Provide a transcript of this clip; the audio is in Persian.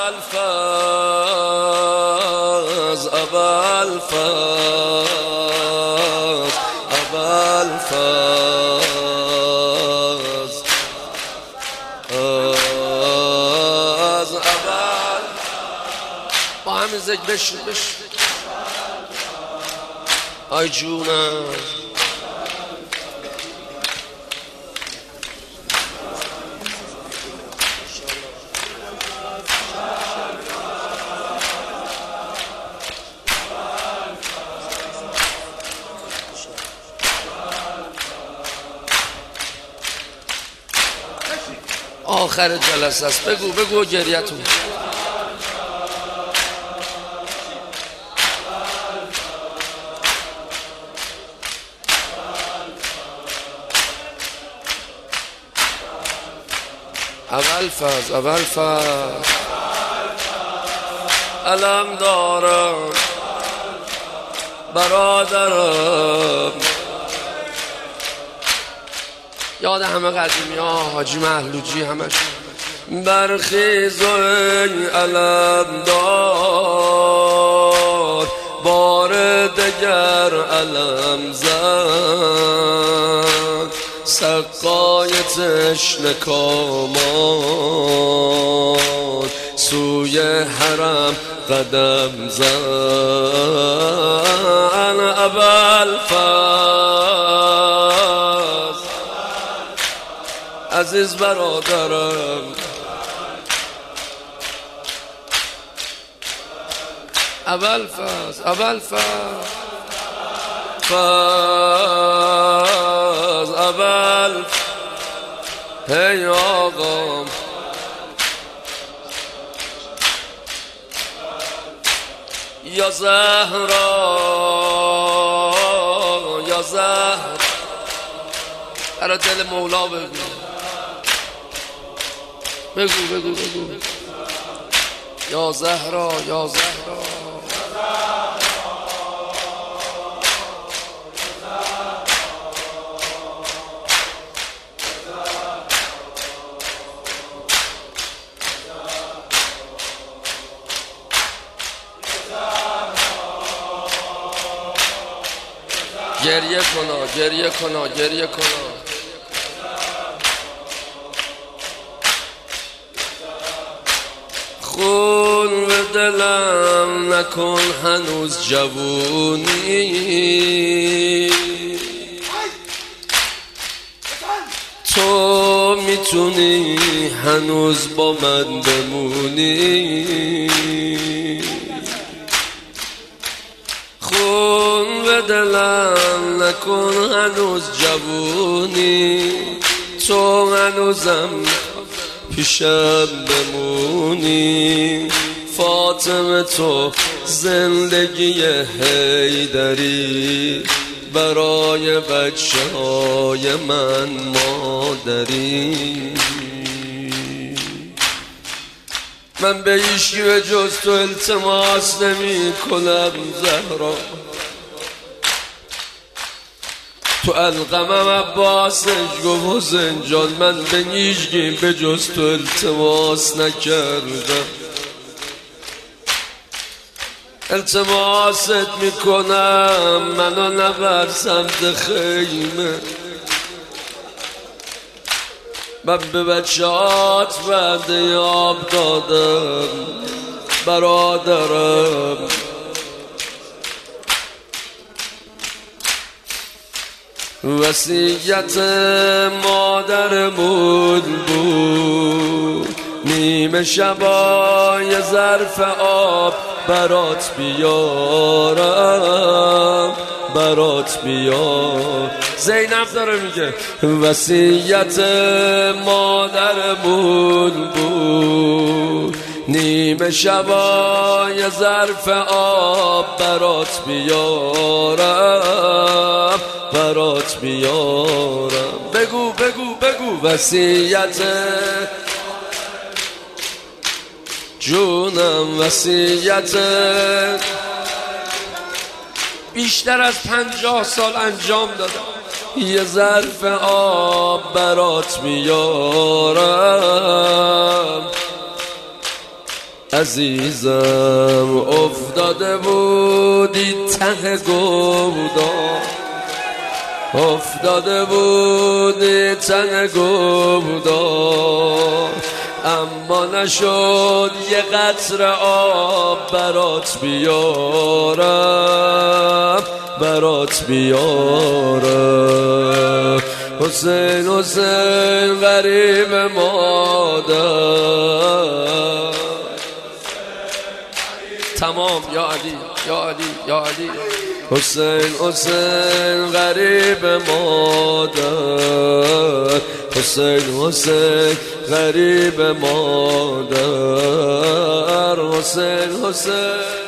ابوالفضل ابوالفضل ابوالفضل با همین ذکر بشن آی جونم آخر جلسه است. بگو گریتون. ابوالفضل علم دارم برادرم. یاد همه قدیمی ها حاجی محلوجی همش برخیز و علم دار بار دگر علم زد سقای تشنه کامان سوی حرم قدم زد. ابوالفضل عزیز برادرم ابوالفضل هی آقام یا زهرا برای دل مولا بگو یا زهرا گریه کنا خون به دلم نکن هنوز جوونی تو میتونی هنوز با من بمونی خون به دلم نکن هنوز جوونی تو هنوزم پیشم بمونی فاطمه تو زندگی حیدری برای بچه های من مادری من به هیچکی به جز تو التماس نمی کنم زهرا تو القمم عباسش گفت حسین جان من به هیچکی به جز تو التماس نکردم التماست میکنم منو نبر سمت خیمه من به بچهات وعده آب دادم برادرم وصیت مادرمون بود نیمه شبای ظرف آب برات بیار زینب داره میگه وصیت مادرمون بود نیمه شبای ظرف آب برات بیارم بگو وصیت جونم وصیت بیشتر از 50 سال انجام دادم یه ظرف آب برات میارم عزیزم افتاده بودی ته گودال، افتاده بودی ته گودال، اما نشد یه قطره آب برات بیارم، برات بیارم. حسین حسین غریب مادر. تمام یا علی یا علی یا علی. حسین حسین غریب مادر، حسین حسین غریب مادر، حسین حسین